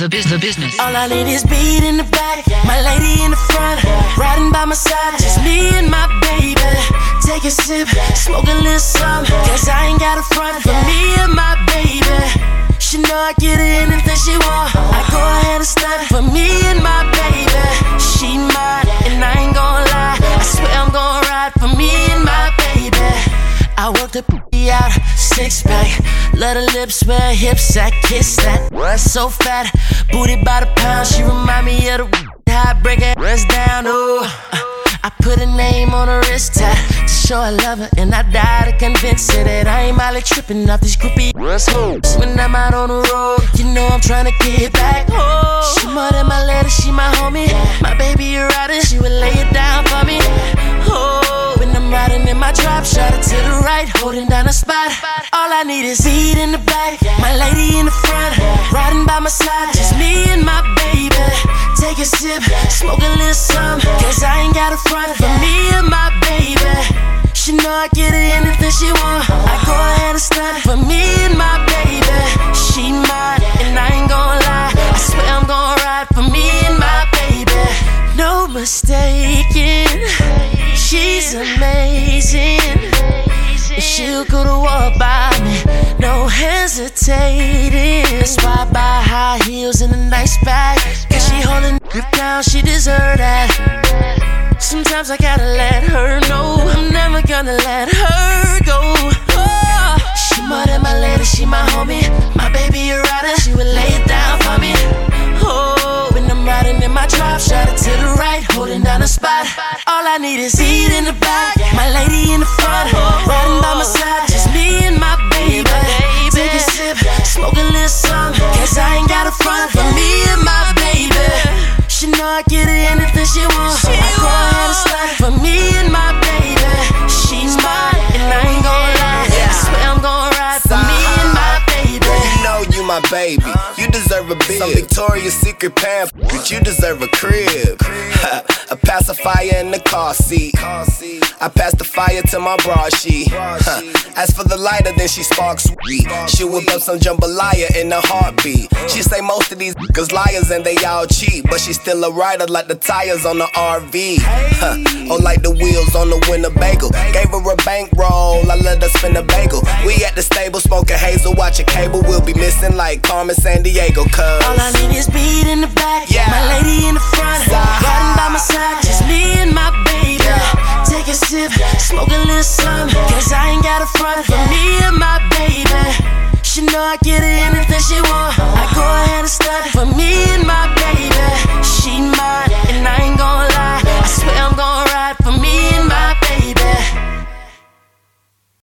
The business. All I need is beat in the back, my lady in the front, riding by my side, just me and my baby. Take a sip, smoke a little something, cause I ain't got a front for me and my baby. She know I get her anything she want, I go ahead and stunt for me and my baby. She mine, and I ain't gon' lie, I swear I'm gon' ride for me and my baby. I work the out, six pack, let her lips, wear hips, I kiss that. So fat, booty by the pound, she remind me of the high, break her ass down, ooh. I put a name on her wrist tag to show I love her, and I die to convince her that I ain't Molly tripping off these groupie hoes. When I'm out on the road, you know I'm trying to get back home. She more than my lady, she my homie, my baby a rider, she would lay it down for me. Oh, when I'm riding in my drop, shot it to the right, holding down the spot. All I need is seat in the back, my lady in the front, riding by my side, just me and my baby. Take a sip, smoke a little something, cause I ain't got a front for me and my baby. She know I get her anything she want, I go ahead and stunt for me and my baby. She mine, and I ain't gon' lie, I swear I'm gon' ride for me and my baby. No mistaking, she's amazing. She'll go to war by me, no hesitating. That's why I buy high heels and a nice bag, cause she holding it down, she deserve that. Sometimes I gotta let her know I'm never gonna let her go. Oh, she more than my lady, she my homie, my baby a rider, she would lay it down for me. Oh, when I'm riding in my drop, shot it to the right, holding down the spot. All I need is seat in the back, my lady in the front, riding by my side, just me and my baby. Take a sip, smoke a little something, cause I ain't got a front for me and my baby. She know I get her anything she want, I go ahead and start for me and my baby. She's mine, and I ain't gon' lie, I swear I'm gon' ride for me and my baby. You know you my baby, you deserve a bib. Some Victoria's Secret pants, but you deserve a crib. A pacifier in the car seat, I pass the fire to my broad sheet. As for the lighter, then she sparks sweet. She whip up some jambalaya in a heartbeat. She say most of these niggas liars and they all cheat, but she still a rider like the tires on the RV. Or like the wheels on the Winnebago. Gave her a bankroll, I let her spin a bagel. We at the stable smoking hazel, watching cable. We'll be missing like Carmen Sandiego, cuz all I need is beat in the back, my lady in the front, riding by my side, just me and my baby. Take a sip, smoke a little something, cause I ain't got a front for me and my baby. She know I get her anything she want,